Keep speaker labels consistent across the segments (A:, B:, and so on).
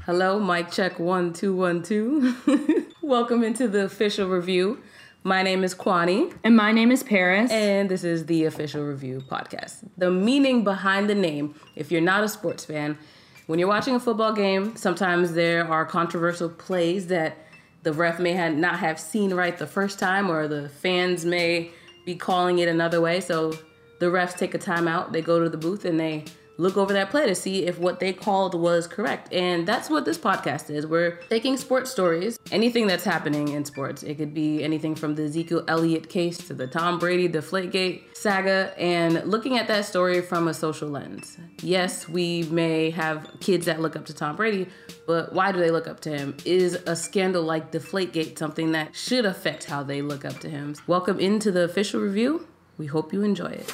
A: Hello, mic check 1 2 1 2. Welcome into the official review. My name is Kwani.
B: And my name is Paris.
A: And this is the Official Review podcast. The meaning behind the name, if you're not a sports fan, when you're watching a football game, sometimes there are controversial plays that the ref may not have seen right the first time, or the fans may be calling it another way. So the refs take a timeout, they go to the booth, and they look over that play to see if what they called was correct. And that's what this podcast is. We're taking sports stories, anything that's happening in sports. It could be anything from the Ezekiel Elliott case to the Tom Brady Deflategate saga, and looking at that story from a social lens. Yes, we may have kids that look up to Tom Brady, but why do they look up to him? Is a scandal like Deflategate something that should affect how they look up to him? Welcome into the Official Review. We hope you enjoy it.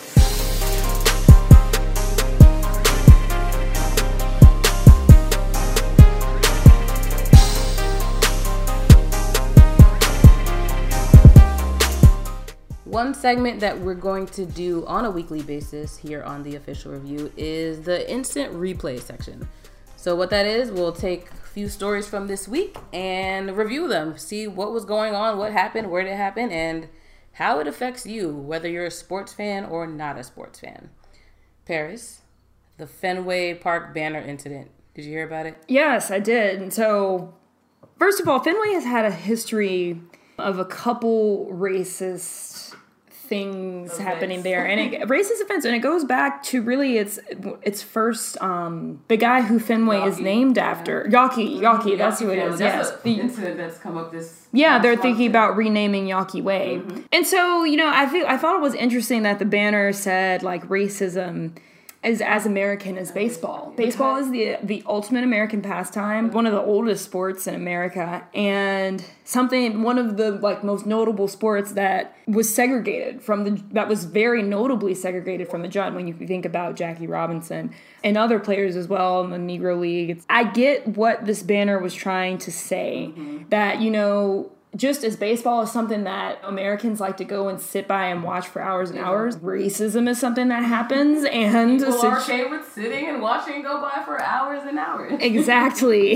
A: One segment that we're going to do on a weekly basis here on the Official Review is the instant replay section. So what that is, we'll take a few stories from this week and review them, see what was going on, what happened, where did it happen, and how it affects you, whether you're a sports fan or not a sports fan. Paris, the Fenway Park banner incident. Did you hear about it?
B: Yes, I did. And so, first of all, Fenway has had a history of a couple racist things happening there, and racist events, and it goes back to really its first the guy who Fenway is named after, Yawkey, that's who it is.
A: That's the incident that's come up this.
B: Yeah, they're thinking about renaming Yawkey Way, and so I thought it was interesting that the banner said like racism is as American as baseball. Baseball is the ultimate American pastime, one of the oldest sports in America, and one of the most notable sports that was very notably segregated from the jump. When you think about Jackie Robinson and other players as well in the Negro League, I get what this banner was trying to say. That just as baseball is something that Americans like to go and sit by and watch for hours and hours, racism is something that happens, and
A: people are okay with sitting and watching go by for hours and hours.
B: Exactly.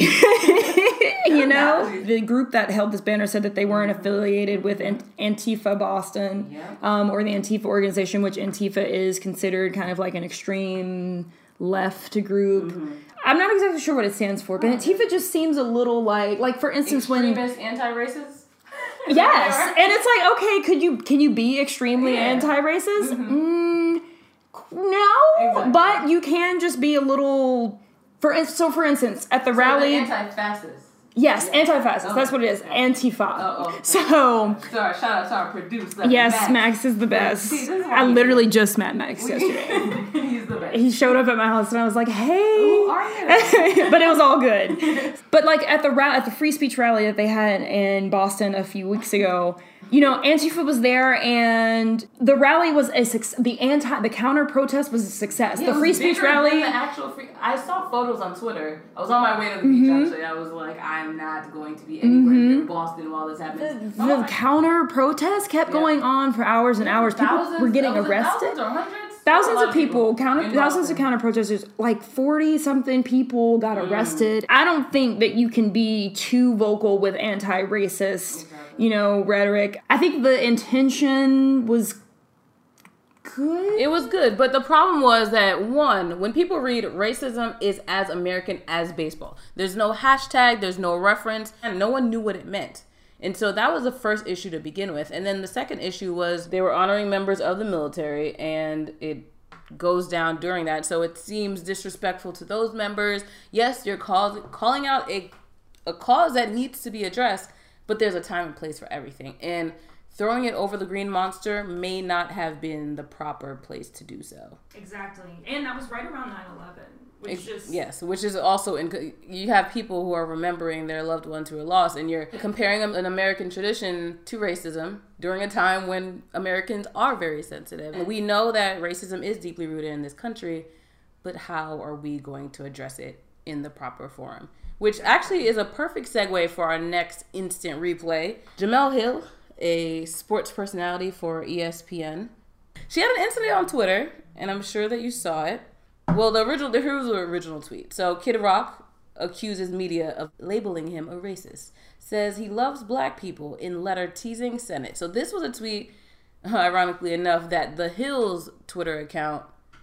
B: The group that held this banner said that they weren't affiliated with Antifa Boston, or the Antifa organization, which Antifa is considered kind of like an extreme left group. I'm not exactly sure what it stands for, but Antifa just seems a little like for instance,
A: extremist, anti-racist.
B: Yes, and it's like, okay, can you be extremely anti-racist? No, exactly. But you can just be a little. For instance, at the rally,
A: anti-fascist.
B: Yes, anti-fascist. That's what it is. Antifa.
A: Okay.
B: So.
A: Sorry, shout out to our producer.
B: Yes, Max is the best. I literally just met Max yesterday.
A: He's the best.
B: He showed up at my house and I was like, hey.
A: Who are you?
B: But it was all good. But at the free speech rally that they had in Boston a few weeks ago, Antifa was there, and the rally was a success. The counter protest was a success.
A: Yeah,
B: the free speech rally.
A: I saw photos on Twitter. I was on my way to the beach, actually. I was like, I'm not going to be anywhere near Boston while this happens.
B: The counter protest kept going on for hours and hours. People were getting arrested.
A: Thousands or hundreds?
B: Thousands of people, thousands of counter protesters, 40-something people got arrested. I don't think that you can be too vocal with anti-racist, rhetoric. I think the intention was good.
A: It was good, but the problem was that, one, when people read racism is as American as baseball, there's no hashtag, there's no reference, and no one knew what it meant. And so that was the first issue to begin with. And then the second issue was they were honoring members of the military, and it goes down during that. So it seems disrespectful to those members. Yes, you're calling out a cause that needs to be addressed, but there's a time and place for everything. And throwing it over the green monster may not have been the proper place to do so.
B: Exactly. And that was right around 9/11.
A: Which is also you have people who are remembering their loved ones who are lost, and you're comparing an American tradition to racism during a time when Americans are very sensitive. And we know that racism is deeply rooted in this country, but how are we going to address it in the proper forum? Which actually is a perfect segue for our next instant replay. Jemele Hill, a sports personality for ESPN, she had an incident on Twitter, and I'm sure that you saw it. Well, here's the original tweet. So Kid Rock, accuses media of labeling him a racist. Says he loves black people in letter teasing Senate. So this was a tweet, ironically enough, that the Hill's Twitter account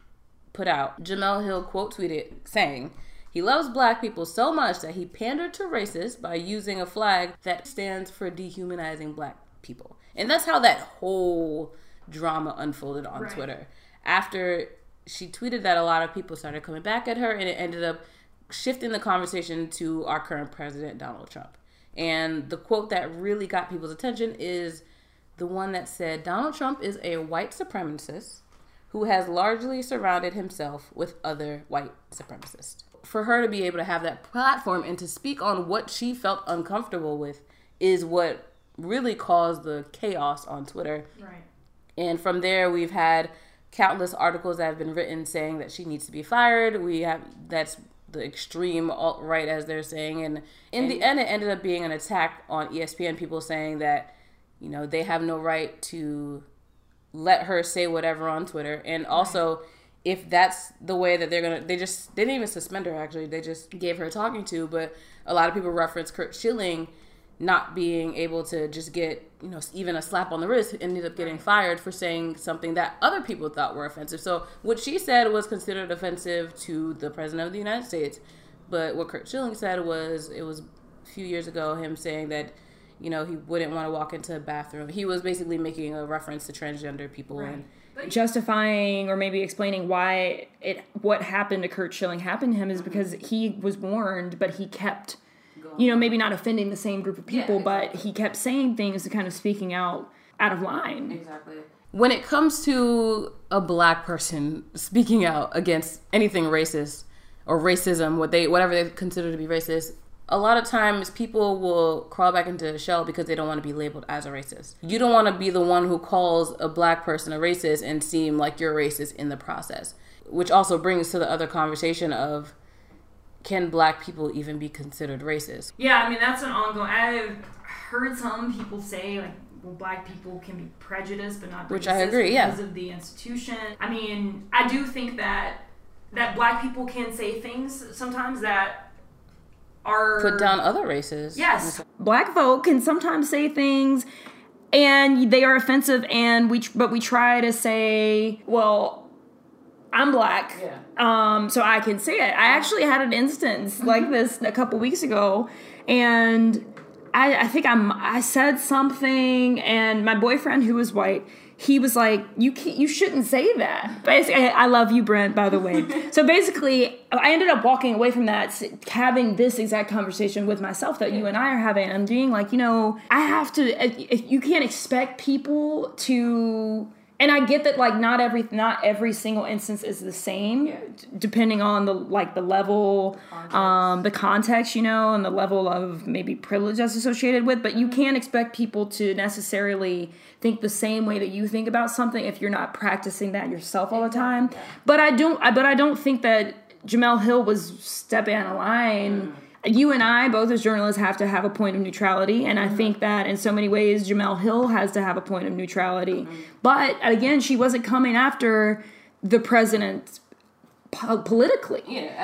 A: put out. Jemele Hill quote tweeted saying, he loves black people so much that he pandered to racists by using a flag that stands for dehumanizing black people. And that's how that whole drama unfolded on Twitter. After she tweeted that, a lot of people started coming back at her, and it ended up shifting the conversation to our current president, Donald Trump. And the quote that really got people's attention is the one that said, Donald Trump is a white supremacist who has largely surrounded himself with other white supremacists. For her to be able to have that platform and to speak on what she felt uncomfortable with is what really caused the chaos on Twitter.
B: Right.
A: And from there, we've had countless articles that have been written saying that she needs to be fired. That's the extreme alt-right, as they're saying. And in the end, it ended up being an attack on ESPN, people saying that, you know, they have no right to let her say whatever on Twitter. And also, if that's the way that they didn't even suspend her, actually. They just gave her a talking to. But a lot of people reference Curt Schilling not being able to just get, you know, even a slap on the wrist, ended up getting fired for saying something that other people thought were offensive. So what she said was considered offensive to the president of the United States. But what Curt Schilling said was, it was a few years ago, him saying that, you know, he wouldn't want to walk into a bathroom. He was basically making a reference to transgender people.
B: And justifying or maybe explaining why what happened to Curt Schilling happened to him is because he was warned, but he kept, you know, maybe not offending the same group of people, but he kept saying things and kind of speaking out of line.
A: Exactly. When it comes to a black person speaking out against anything racist or racism, whatever they consider to be racist, a lot of times people will crawl back into a shell because they don't want to be labeled as a racist. You don't want to be the one who calls a black person a racist and seem like you're racist in the process. Which also brings to the other conversation of, can black people even be considered racist?
B: Yeah, I mean, that's an ongoing... I've heard some people say, like, well, black people can be prejudiced but not racist.
A: Which I agree,
B: because of the institution. I mean, I do think that black people can say things sometimes that are...
A: put down other races.
B: Yes. Black folk can sometimes say things and they are offensive, and we try to say, well, I'm black, so I can say it. I actually had an instance like this a couple weeks ago, and I think I said something, and my boyfriend, who was white, he was like, you shouldn't say that. Basically, I love you, Brent, by the way. So basically, I ended up walking away from that, having this exact conversation with myself that you and I are having, and being like, you know, I have to, you can't expect people to... And I get that, like, not every single instance is the same, depending on the level, the context, you know, and the level of maybe privilege that's associated with. But you can't expect people to necessarily think the same way that you think about something if you're not practicing that yourself all the time. But I don't think that Jemele Hill was stepping on a line. You and I, both as journalists, have to have a point of neutrality, and I think that in so many ways, Jemele Hill has to have a point of neutrality. But again, she wasn't coming after the president politically.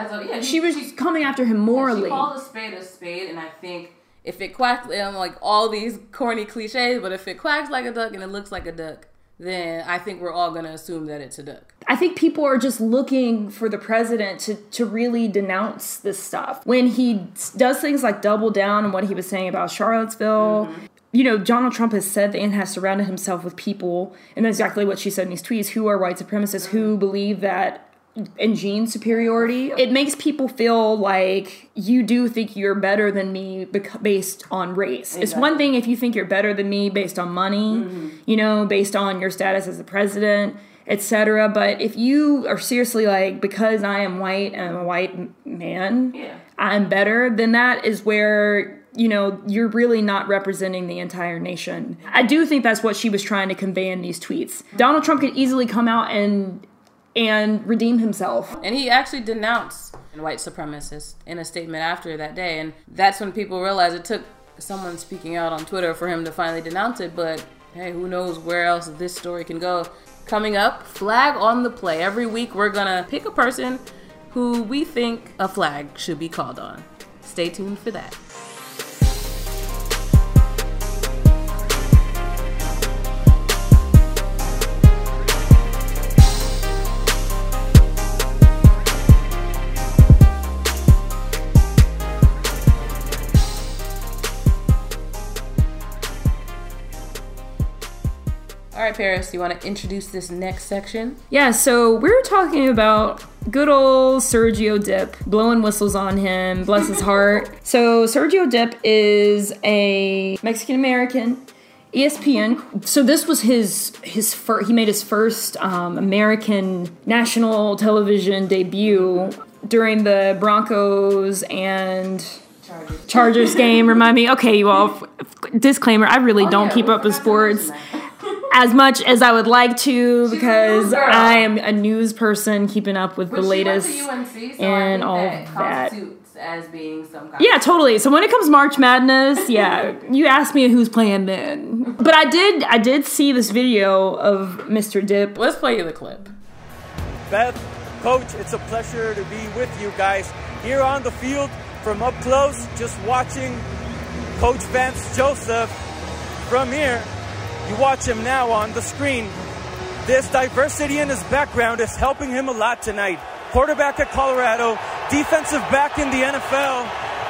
B: She was coming after him morally.
A: She called a spade, and I think if it quacks, like all these corny cliches, but if it quacks like a duck and it looks like a duck, then I think we're all going to assume that it's a duck.
B: I think people are just looking for the president to really denounce this stuff. When he does things like double down on what he was saying about Charlottesville, you know, Donald Trump has said and has surrounded himself with people, and that's exactly what she said in these tweets, who are white supremacists, who believe that in gene superiority. It makes people feel like you do think you're better than me based on race. Exactly. It's one thing if you think you're better than me based on money, you know, based on your status as the president, etc. But if you are seriously like, because I am white and I'm a white man, I'm better, then that is where, you know, you're really not representing the entire nation. I do think that's what she was trying to convey in these tweets. Donald Trump could easily come out and redeem himself.
A: And he actually denounced white supremacists in a statement after that day. And that's when people realized it took someone speaking out on Twitter for him to finally denounce it. But hey, who knows where else this story can go. Coming up, Flag on the Play. Every week we're going to pick a person who we think a flag should be called on. Stay tuned for that. All right, Paris, you want to introduce this next section?
B: Yeah, so we're talking about good old Sergio Dip, blowing whistles on him, bless his heart. So Sergio Dip is a Mexican-American, ESPN. So this was his first, he made his first American national television debut during the Broncos and Chargers game. Remind me, okay, you all, disclaimer, I really don't keep up with sports as much as I would like to, because I am a news person keeping up with the latest and all of that.
A: As being some kind
B: yeah, totally. So when it comes March Madness, yeah, you ask me who's playing then. But I did see this video of Mr. Dip.
A: Let's play you the clip.
C: Beth, Coach, it's a pleasure to be with you guys here on the field from up close, just watching Coach Vance Joseph from here. You watch him now on the screen. This diversity in his background is helping him a lot tonight. Quarterback at Colorado, defensive back in the NFL.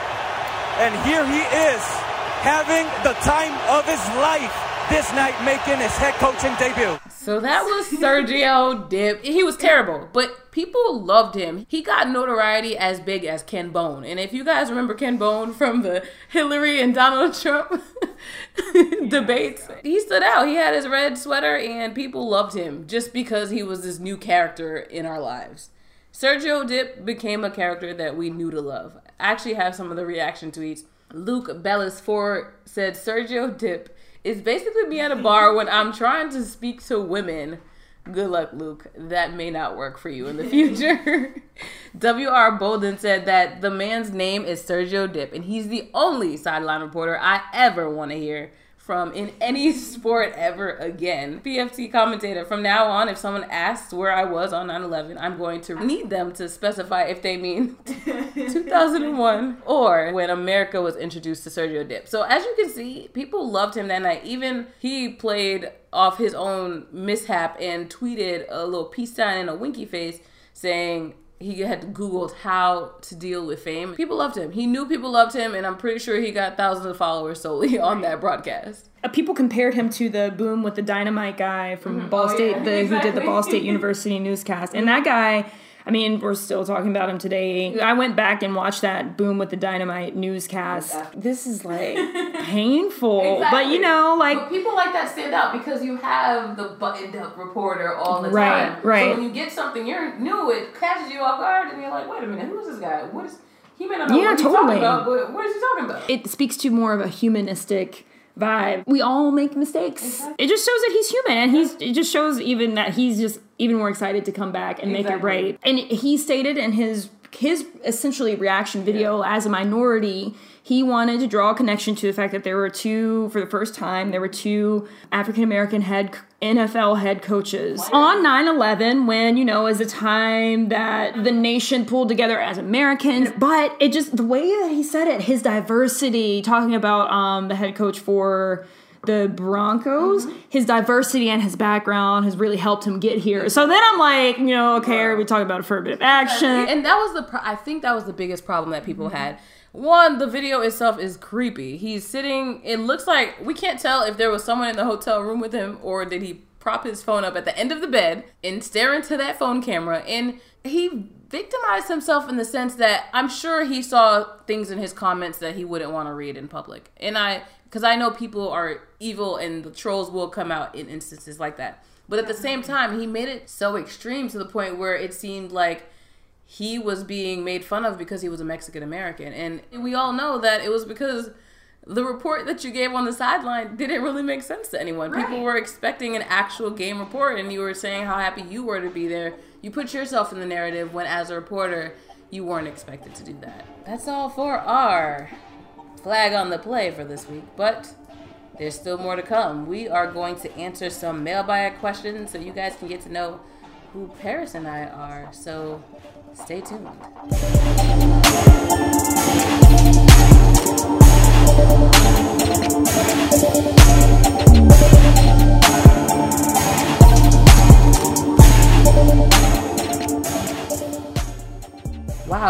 C: And here he is, having the time of his life this night, making his head coaching debut.
A: So that was Sergio Dip. He was terrible, but people loved him. He got notoriety as big as Ken Bone. And if you guys remember Ken Bone from the Hillary and Donald Trump debates, he stood out. He had his red sweater and people loved him just because he was this new character in our lives. Sergio Dip became a character that we knew to love. I actually have some of the reaction tweets. Luke Bellis4 said, Sergio Dip is basically me at a bar when I'm trying to speak to women. Good luck, Luke. That may not work for you in the future. W.R. Bolden said that the man's name is Sergio Dip, and he's the only sideline reporter I ever want to hear from in any sport ever again. PFT commentator, from now on, if someone asks where I was on 9/11, I'm going to need them to specify if they mean 2001 or when America was introduced to Sergio Dip. So as you can see, people loved him that night. Even he played off his own mishap and tweeted a little peace sign and a winky face saying he had Googled how to deal with fame. People loved him. He knew people loved him, and I'm pretty sure he got thousands of followers solely on that broadcast.
B: People compared him to the Boom with the Dynamite guy from Ball State, who did the Ball State University newscast. And that guy, I mean, we're still talking about him today. I went back and watched that Boom with the Dynamite newscast. This is like painful. Exactly. But you know, like.
A: But people like that stand out because you have the buttoned up reporter all the
B: time. Right.
A: So when you get something you're new, it catches you off guard and you're like, wait a minute, who is this guy? What is he may not know what he's talking about, but what is he talking about?
B: It speaks to more of a humanistic vibe. We all make mistakes. Exactly. It just shows that he's human, and it just shows even that he's just even more excited to come back and make it right. And he stated in his essentially reaction video as a minority, he wanted to draw a connection to the fact that for the first time, there were two African-American NFL head coaches on 9/11, when, you know, is a time that the nation pulled together as Americans. But it just, the way that he said it, his diversity, talking about the head coach for the Broncos, his diversity and his background has really helped him get here. So then I'm like, you know, okay, are we talking about affirmative action?
A: And that was I think that was the biggest problem that people had. One, the video itself is creepy. He's sitting, it looks like, we can't tell if there was someone in the hotel room with him or did he prop his phone up at the end of the bed and stare into that phone camera. And he victimized himself in the sense that I'm sure he saw things in his comments that he wouldn't want to read in public. And because I know people are evil and the trolls will come out in instances like that. But at the same time, he made it so extreme to the point where it seemed like he was being made fun of because he was a Mexican American. And we all know that it was because the report that you gave on the sideline didn't really make sense to anyone. Right. People were expecting an actual game report, and you were saying how happy you were to be there. You put yourself in the narrative when, as a reporter, you weren't expected to do that. That's all for our flag on the play for this week, but there's still more to come. We are going to answer some mailbag questions so you guys can get to know who Paris and I are. So stay tuned.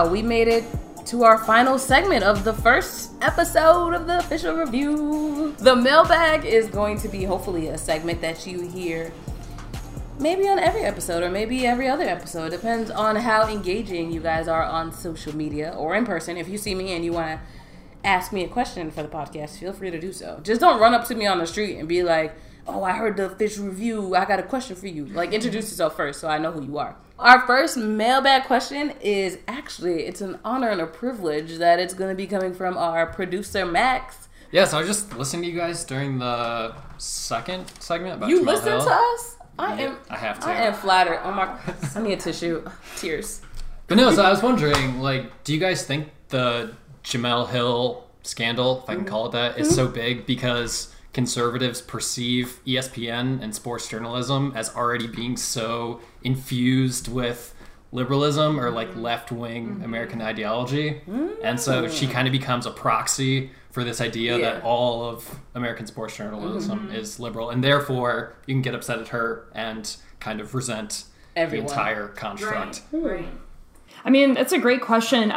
A: we made it to our final segment of the first episode of the official review. The mailbag is going to be hopefully a segment that you hear maybe on every episode or maybe every other episode. Depends on how engaging you guys are on social media or in person. If you see me and you want to ask me a question for the podcast, feel free to do so. Just don't run up to me on the street and be like, oh, I heard the official review, I got a question for you. Like, introduce yourself first so I know who you are. Our first mailbag question is actually, it's an honor and a privilege that it's going to be coming from our producer, Max.
D: Yes, I was just listening to you guys during the second segment about
A: You
D: Jamel
A: listen
D: Hill.
A: to us? I
D: have to.
A: I am flattered. Oh my, I need a tissue. Tears.
D: But no, so I was wondering, like, do you guys think the Jamel Hill scandal, if I can call it that, is so big because conservatives perceive ESPN and sports journalism as already being so infused with liberalism or like left-wing American ideology, and so she kind of becomes a proxy for this idea that all of American sports journalism is liberal, and therefore you can get upset at her and kind of resent
A: Everyone.
D: the entire construct.
B: Right. I mean, that's a great question.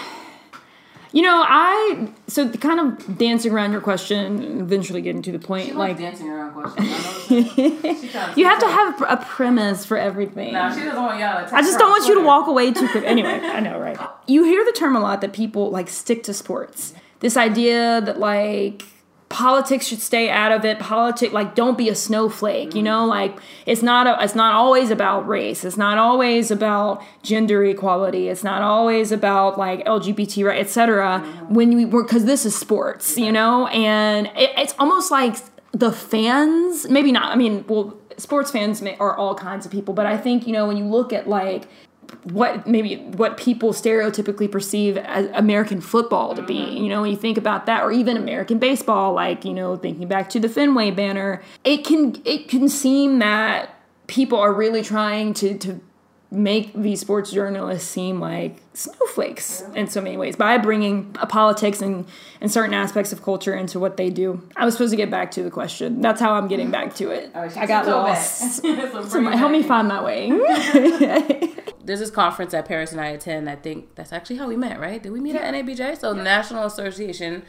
B: So kind of dancing around your question and eventually getting to the point,
A: She
B: like,
A: dancing around questions.
B: you have to have a premise for everything.
A: Nah, she doesn't want y'all to
B: I just don't want you to walk away too quick. Anyway, I know, right? You hear the term a lot that people like stick to sports. This idea that like politics should stay out of it. Like, don't be a snowflake. You know, like it's not always about race. It's not always about gender equality. It's not always about like LGBT, right, etc. Because this is sports, you know, and it's almost like the fans. Maybe not. I mean, well, sports fans are all kinds of people, but I think, you know, when you look at like what people stereotypically perceive as American football to be, you know, when you think about that, or even American baseball, like, you know, thinking back to the Fenway banner, it can seem that people are really trying to make these sports journalists seem like snowflakes in so many ways by bringing politics and certain aspects of culture into what they do. I was supposed to get back to the question. That's how I'm getting back to it. I got lost. So help me find my way.
A: There's this conference that Paris and I attend. I think that's actually how we met, right? Did we meet at NABJ? So National Association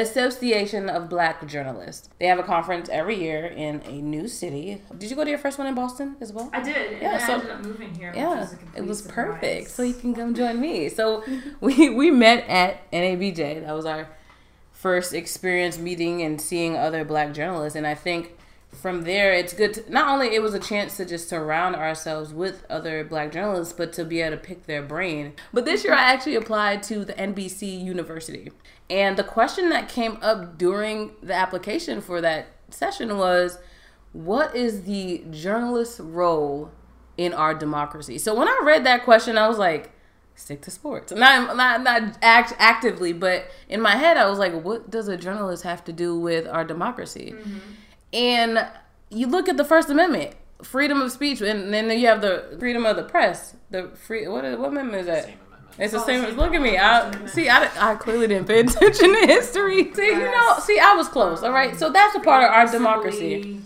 A: of Black Journalists. They have a conference every year in a new city. Did you go to your first one in Boston as well?
B: I did.
A: Yeah,
B: I
A: so
B: ended up moving here.
A: yeah, it was perfect. So you can come join me. So we met at NABJ. That was our first experience meeting and seeing other Black journalists. And I think from there, it's good to, not only it was a chance to just surround ourselves with other Black journalists, but to be able to pick their brain. But this year I actually applied to the NBC University. And the question that came up during the application for that session was, what is the journalist's role in our democracy? So when I read that question, I was like, stick to sports. Not actively, but in my head, I was like, what does a journalist have to do with our democracy? Mm-hmm. And you look at the First Amendment, freedom of speech, and then you have the freedom of the press. What amendment is that?
D: Same amendment.
A: It's the same. Look at me. I clearly didn't pay attention to history. I was close. All right. So that's a part of our democracy.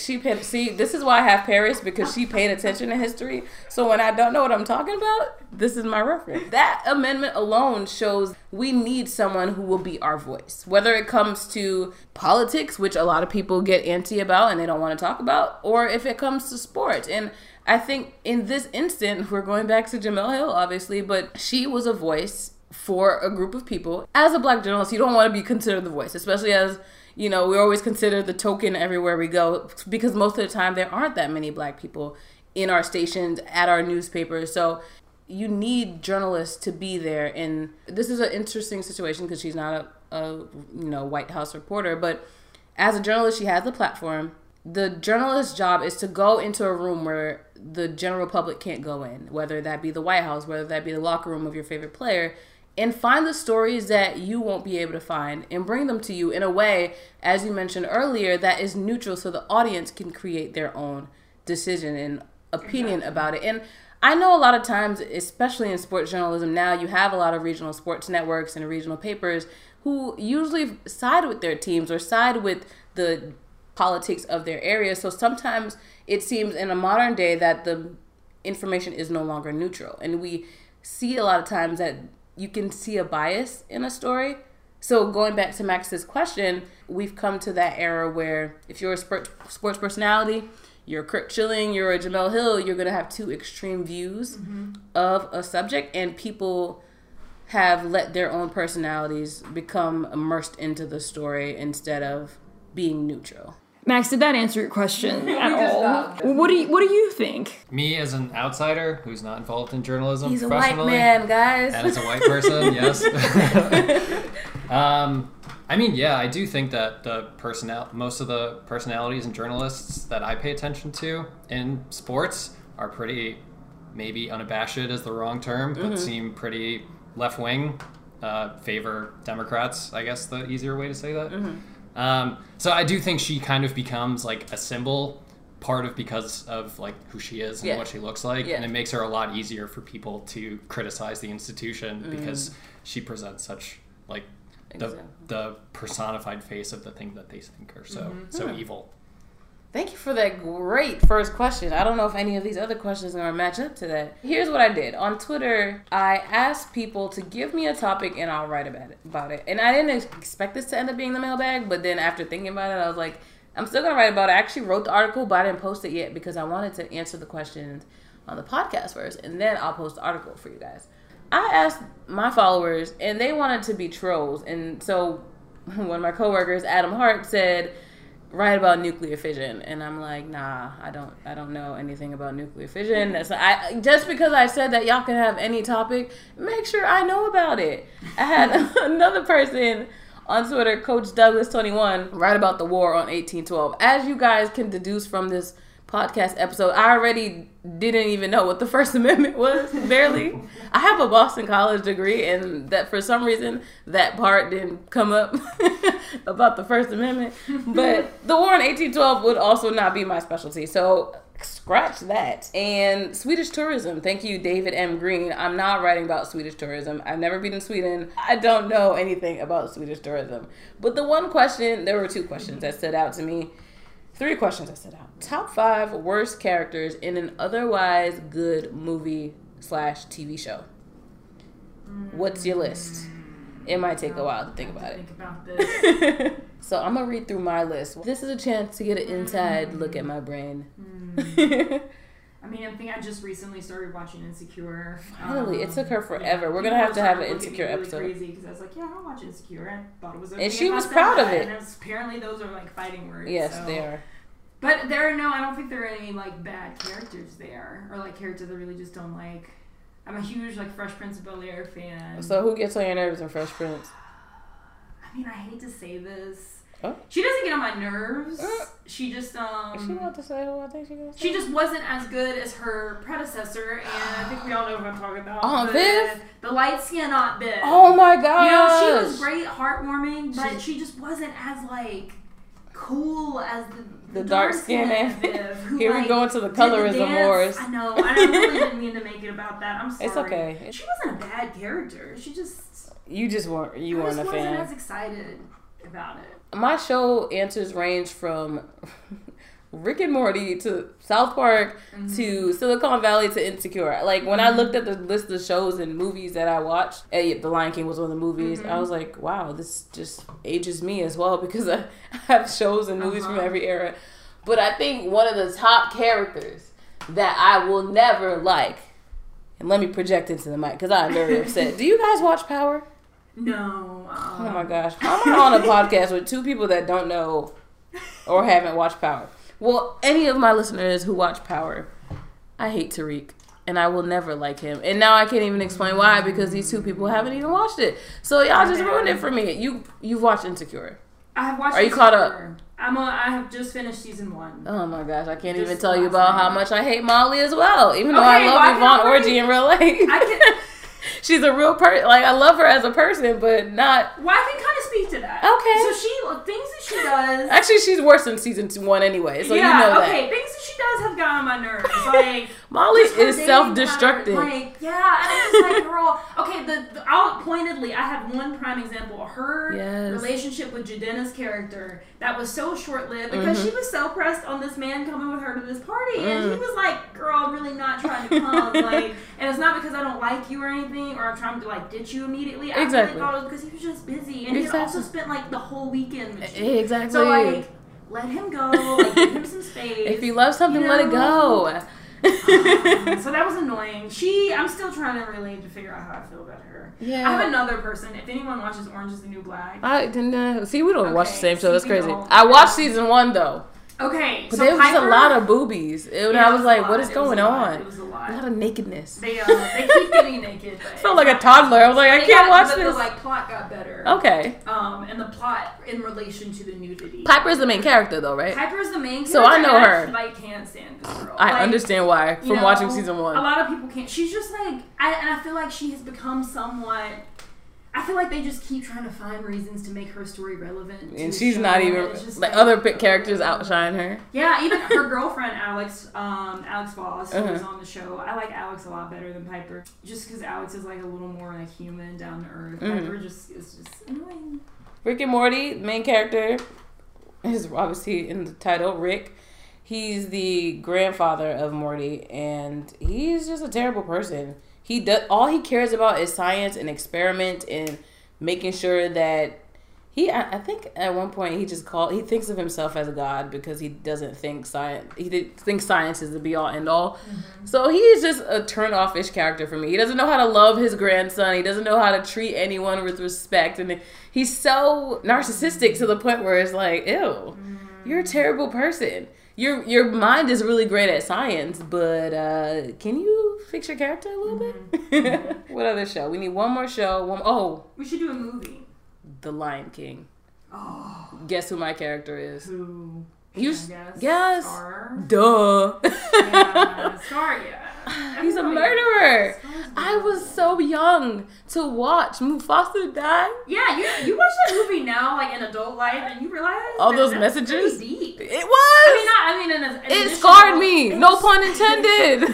A: This is why I have Paris, because she paid attention to history. So when I don't know what I'm talking about, this is my reference. That amendment alone shows we need someone who will be our voice, whether it comes to politics, which a lot of people get antsy about and they don't want to talk about, or if it comes to sports. And I think in this instant, we're going back to Jamel Hill, obviously, but she was a voice for a group of people. As a Black journalist, you don't want to be considered the voice, especially as, you know, we always consider the token everywhere we go, because most of the time there aren't that many Black people in our stations, at our newspapers. So you need journalists to be there. And this is an interesting situation because she's not a White House reporter, but as a journalist, she has the platform. The journalist's job is to go into a room where the general public can't go in, whether that be the White House, whether that be the locker room of your favorite player, and find the stories that you won't be able to find and bring them to you in a way, as you mentioned earlier, that is neutral so the audience can create their own decision and opinion about it. And I know a lot of times, especially in sports journalism now, you have a lot of regional sports networks and regional papers who usually side with their teams or side with the politics of their area. So sometimes it seems in a modern day that the information is no longer neutral. And we see a lot of times that you can see a bias in a story. So going back to Max's question, we've come to that era where if you're a sports personality, you're Kirk Chilling, you're a Jemele Hill, you're going to have two extreme views of a subject, and people have let their own personalities become immersed into the story instead of being neutral.
B: Max, did that answer your question at all? What do you think?
D: Me as an outsider who's not involved in journalism
A: He's a
D: professionally.
A: white man, guys.
D: And as a white person, yes. I mean, yeah, I do think that most of the personalities and journalists that I pay attention to in sports are pretty, maybe unabashed is the wrong term, but seem pretty left-wing, favor Democrats, I guess the easier way to say that. So I do think she kind of becomes like a symbol, because of like who she is and what she looks like, and it makes her a lot easier for people to criticize the institution because she presents such like the personified face of the thing that they think are so evil.
A: Thank you for that great first question. I don't know if any of these other questions are going to match up to that. Here's what I did. On Twitter, I asked people to give me a topic and I'll write about it. And I didn't expect this to end up being the mailbag, but then after thinking about it, I was like, I'm still going to write about it. I actually wrote the article, but I didn't post it yet because I wanted to answer the questions on the podcast first, and then I'll post the article for you guys. I asked my followers, and they wanted to be trolls. And so one of my coworkers, Adam Hart, said, write about nuclear fission. And I'm like, nah, I don't know anything about nuclear fission. Just because I said that y'all can have any topic, make sure I know about it. I had another person on Twitter, Coach Douglas21, write about the war on 1812. As you guys can deduce from this podcast episode, I already didn't even know what the First Amendment was, barely. I have a Boston College degree, and that for some reason that part didn't come up about the First Amendment. But the war in 1812 would also not be my specialty, so scratch that. And Swedish tourism. Thank you, David M. Green. I'm not writing about Swedish tourism. I've never been in Sweden. I don't know anything about Swedish tourism. But the one question, there were two questions that stood out to me. Three questions that stood out. Top 5 worst characters in an otherwise good movie/TV show. What's your list? It might take a while to think about it. So I'm going to read through my list. This is a chance to get an inside look at my brain.
E: I mean, I think I just recently started watching Insecure.
A: Finally, it took her forever. We're going to have an Insecure episode.
E: Crazy because I was like, yeah, I'll watch Insecure. I thought it was okay.
A: And she was proud of it.
E: And apparently those are like fighting words.
A: Yes,
E: so.
A: they are.
E: But I don't think there are any like bad characters there, or like characters that I really just don't like. I'm a huge like Fresh Prince of Bel-Air fan.
A: So who gets on your nerves in Fresh Prince?
E: I mean, I hate to say this.
A: Oh.
E: She doesn't get on my nerves. She just
A: Is she about to say who I think she gonna say?
E: She just wasn't as good as her predecessor, and I think we all know who I'm talking about.
A: Oh, Viv?
E: The light skin Aunt Viv.
A: Oh my god!
E: You know, she was great, heartwarming, but she just wasn't as like cool as the
A: dark skin Aunt
E: Viv. Who,
A: Here we go into the colorism wars.
E: I know. I really didn't mean to make it about that. I'm sorry.
A: It's okay.
E: She wasn't a bad character. She just
A: weren't a fan.
E: I wasn't as excited about it.
A: My show answers range from Rick and Morty to South Park to Silicon Valley to Insecure. Like, when I looked at the list of shows and movies that I watched, The Lion King was one of the movies, I was like, wow, this just ages me as well because I have shows and movies from every era. But I think one of the top characters that I will never like, and let me project into the mic because I'm very upset. Do you guys watch Power?
E: No.
A: Oh my gosh. How am I on a podcast with two people that don't know or haven't watched Power? Well, any of my listeners who watch Power, I hate Tariq. And I will never like him. And now I can't even explain why because these two people haven't even watched it. So y'all just ruined it for me. You've watched Insecure.
E: I have watched
A: Are you caught up?
E: I have just finished season 1.
A: Oh my gosh, I can't even tell you about how much I hate Molly as well. Even though I love Yvonne Orji in real life. She's a real person. Like, I love her as a person, but not...
E: Well, I can kind of speak to that.
A: Okay.
E: So things that she does...
A: Actually, she's worse than season 1 anyway, so you know that.
E: Okay, things that she does have gotten on my my nerves. Like
A: Molly
E: just her
A: is
E: dating
A: self-destructing.
E: pattern, like, yeah, and I'm just like, girl. Okay, I'll pointedly, I have one prime example. Her relationship with Jadena's character that was so short-lived because she was so pressed on this man coming with her to this party, and he was like, girl, I'm really not trying to come. Like, and it's not because I don't like you or anything, or I'm trying to like ditch you immediately. I really thought it was because he was just busy, and he also spent like the whole weekend with you.
A: Exactly.
E: So like, let him go. Like, give him some space.
A: If you love something, let it go.
E: So that was annoying. I'm still trying to relate to figure out how I feel about her.
A: Yeah.
E: I have another person. If anyone watches Orange is the New Black.
A: I didn't see. We don't watch the same show.
E: See,
A: That's
E: we
A: crazy.
E: don't.
A: I watched season 1 though.
E: Okay,
A: But
E: so
A: there was just a
E: Piper-
A: lot of boobies. And I was like, what is going on?
E: It was a lot.
A: A lot of nakedness.
E: They keep getting naked. But
A: I felt like a toddler. I was like, I can't watch
E: but
A: this.
E: the like plot got better.
A: Okay.
E: And the plot in relation to the nudity.
A: Piper's the main character though, right?
E: Piper's the main character.
A: So I know
E: and
A: her.
E: I can't stand this girl.
A: I
E: Like,
A: understand why
E: you
A: from
E: know,
A: watching season 1.
E: A lot of people can't. She's just like, I feel like she has become somewhat. I feel like they just keep trying to find reasons to make her story relevant.
A: And
E: to
A: she's
E: the
A: not
E: show,
A: even
E: and it's just
A: like other characters outshine her.
E: Yeah, even her girlfriend Alex Voss, who was on the show. I like Alex a lot better than Piper, just because Alex is like a little more like human, down to earth. Piper is just annoying.
A: Rick and Morty, main character, is obviously in the title, Rick. He's the grandfather of Morty, and he's just a terrible person. He does all he cares about is science and experiment and making sure that I think at one point he thinks of himself as a god because he doesn't think science. Thinks science is the be all end all. So he's just a turn off-ish character for me. He doesn't know how to love his grandson. He doesn't know how to treat anyone with respect, and he's so narcissistic to the point where it's like, ew, you're a terrible person. Your mind is really great at science, but can you fix your character a little bit? What other show? We need one more show.
E: We should do a movie.
A: The Lion King.
E: Oh.
A: Guess who my character is?
E: Who?
A: Yes.
E: Scar.
A: Duh.
E: Yeah, Scar. Yeah.
A: He's a murderer. I was so young to watch Mufasa die.
E: Yeah, you watch that movie now, like in adult life, and you realize
A: all those
E: that's
A: messages.
E: pretty deep.
A: It was. It scarred me. No pun intended.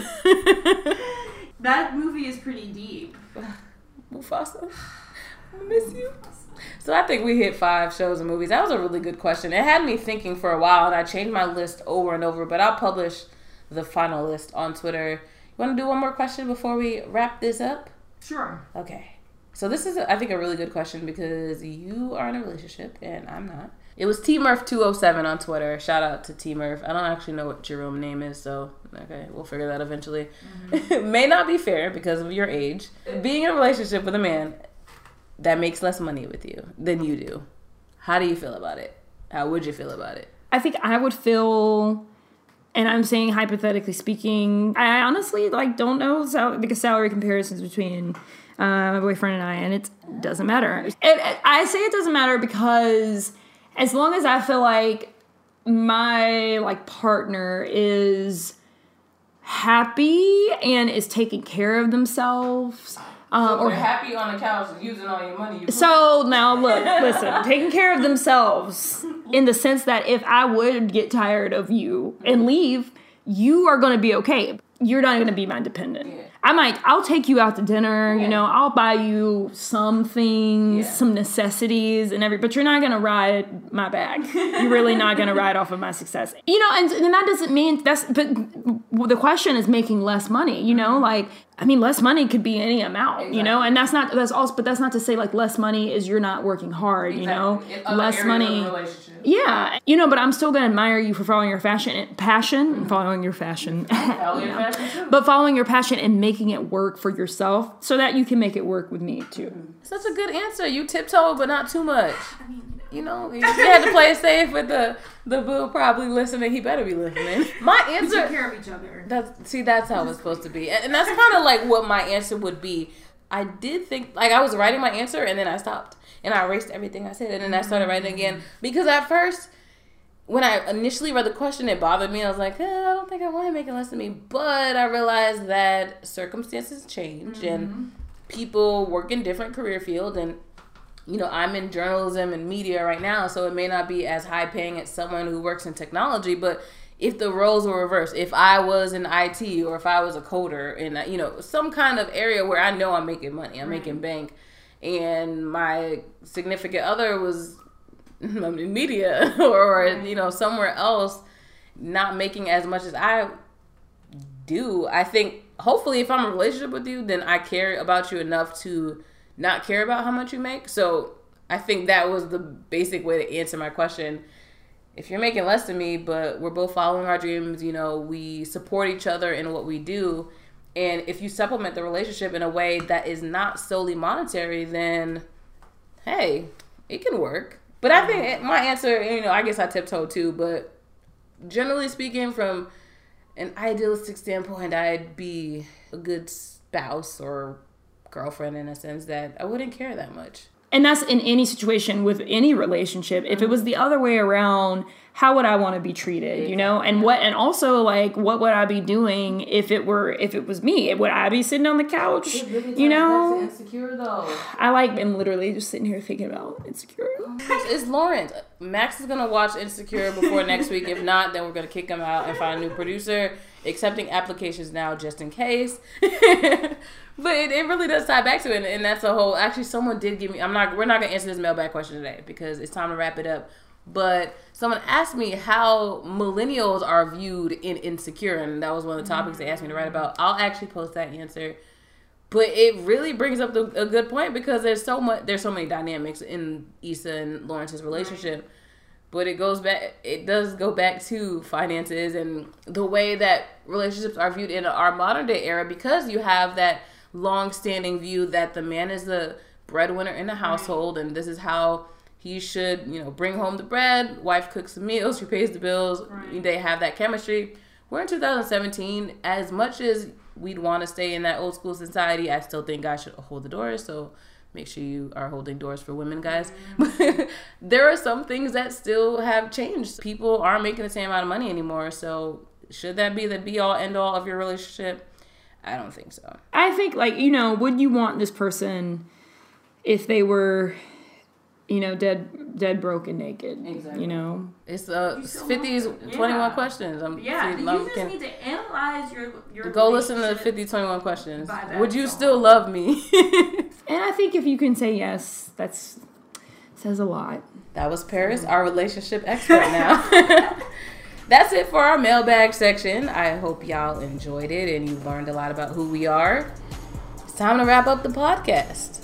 E: That movie is pretty deep.
A: Mufasa, I miss you. So I think we hit 5 shows and movies. That was a really good question. It had me thinking for a while, and I changed my list over and over. But I'll publish the final list on Twitter. You want to do one more question before we wrap this up?
E: Sure.
A: Okay. So this is, I think, a really good question because you are in a relationship and I'm not. It was TMurph207 on Twitter. Shout out to TMurph. I don't actually know what your real name is, so okay, we'll figure that eventually. It may not be fair because of your age. Being in a relationship with a man that makes less money with you than you do. How do you feel about it? How would you feel about it?
B: I think I would feel, and I'm saying hypothetically speaking, I honestly don't know because salary comparisons between my boyfriend and I, and it doesn't matter. I say it doesn't matter because as long as I feel like my partner is happy and is taking care of themselves.
A: Or happy on the couch using all your money.
B: So now listen, taking care of themselves in the sense that if I would get tired of you and leave, you are going to be okay. You're not going to be my dependent. Yeah. I'll take you out to dinner, I'll buy you some things, some necessities but you're not going to ride my back. You're really not going to ride off of my success. And that doesn't mean but the question is making less money, less money could be any amount, and that's not to say less money is you're not working hard, less money. Yeah, but I'm still going to admire you for following your passion, and following your fashion. But following your passion and making it work for yourself so that you can make it work with me too.
A: Such a good answer. You tiptoe, but not too much. You had to play it safe with the boo probably listening. He better be listening. My answer.
E: We take care of each other.
A: That's how it's supposed to be. And that's kind of what my answer would be. I did think, I was writing my answer and then I stopped. And I erased everything I said and then I started writing again. Because at first, when I initially read the question, it bothered me. I was like, I don't think I want to make it less than me. But I realized that circumstances change and people work in different career fields. And, I'm in journalism and media right now, so it may not be as high paying as someone who works in technology. But if the roles were reversed, if I was in IT or if I was a coder in, you know, some kind of area where I know I'm making money, I'm making bank, and my significant other was in media or you know, somewhere else not making as much as I do, I think hopefully if I'm in a relationship with you, then I care about you enough to not care about how much you make. So I think that was the basic way to answer my question. If you're making less than me, but we're both following our dreams, you know, we support each other in what we do, and if you supplement the relationship in a way that is not solely monetary, then hey, it can work. But I think my answer, you know, I guess I tiptoe too, but generally speaking, from an idealistic standpoint, I'd be a good spouse or girlfriend in a sense that I wouldn't care that much.
B: And that's in any situation with any relationship. If it was the other way around, how would I want to be treated, you know? And also like, what would I be doing if it was me? Would I be sitting on the couch, you know?
A: Insecure though.
B: I'm literally just sitting here thinking about Insecure.
A: It's Lawrence. Max is gonna watch Insecure before next week. If not, then we're gonna kick him out and find a new producer. Accepting applications now just in case. But it really does tie back to it, and that's a whole. Actually, someone did give me. We're not gonna answer this mailbag question today because it's time to wrap it up. But someone asked me how millennials are viewed in Insecure, and that was one of the topics they asked me to write about. I'll actually post that answer. But it really brings up a good point because there's so many dynamics in Issa and Lawrence's relationship. But it does go back to finances and the way that relationships are viewed in our modern day era, because you have that long-standing view that the man is the breadwinner in the household, and this is how he should, you know, bring home the bread. Wife cooks the meals, she pays the bills. Right. They have that chemistry. We're in 2017. As much as we'd want to stay in that old school society, I still think guys should hold the doors. So make sure you are holding doors for women, guys. There are some things that still have changed. People aren't making the same amount of money anymore. So should that be the be-all, end-all of your relationship? I don't think so.
B: I think, like, you know, would you want this person if they were, you know, dead, broke, and naked? Exactly. You know?
A: It's 50's 21 questions.
E: You just need to analyze your
A: go listen to the 50 21 questions. Would you still love me?
B: And I think if you can say yes, that says a lot.
A: That was Paris, our relationship expert now. That's it for our mailbag section. I hope y'all enjoyed it and you learned a lot about who we are. It's time to wrap up the podcast.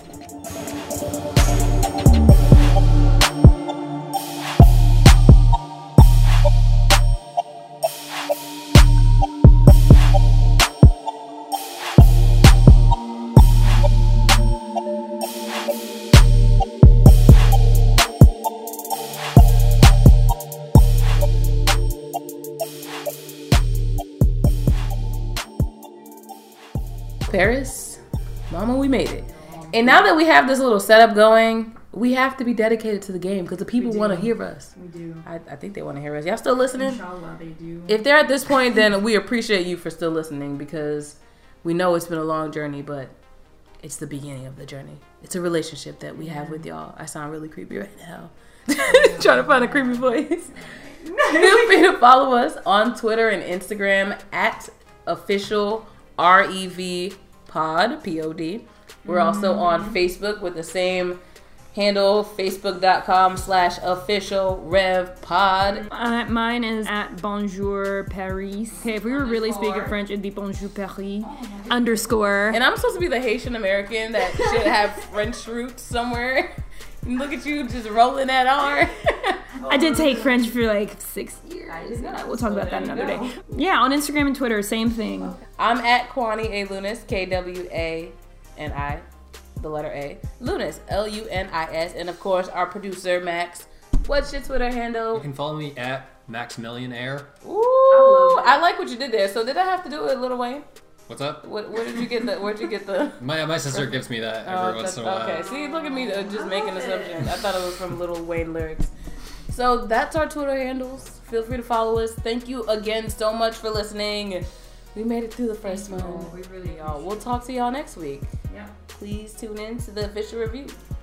A: Paris, mama, we made it. And now that we have this little setup going, we have to be dedicated to the game because the people want to hear us.
E: We do.
A: I think they want to hear us. Y'all still listening?
E: Inshallah, they do.
A: If they're at this point, then we appreciate you for still listening because we know it's been a long journey, but it's the beginning of the journey. It's a relationship that we have with y'all. I sound really creepy right now. Trying to find a creepy voice. Feel free to follow us on Twitter and Instagram at official REV pod, POD. We're also on Facebook with the same handle, facebook.com/official Rev Pod.
B: Mine is at Bonjour Paris. Okay, if we were really speaking French, it'd be Bonjour Paris _.
A: And I'm supposed to be the Haitian American that should have French roots somewhere. Look at you just rolling that R.
B: I did take French for like 6 years. We'll talk about that another day. Yeah, on Instagram and Twitter, same thing.
A: I'm at Kwani A. Lunis, KWANI, the letter A. Lunis, LUNIS. And of course, our producer, Max. What's your Twitter handle?
D: You can follow me at MaxMillionaire.
A: Ooh, I like what you did there. So did I have to do it, Lil Wayne?
D: What's up?
A: Where did you get the? Where'd you get the?
D: My sister gives me that every once in a while.
A: Okay, see, look at me just making assumptions. I thought it was from Lil Wayne lyrics. So that's our Twitter handles. Feel free to follow us. Thank you again so much for listening. We made it through the first one.
E: We really
A: y'all. We'll talk to y'all next week.
E: Yeah.
A: Please tune in to the official review.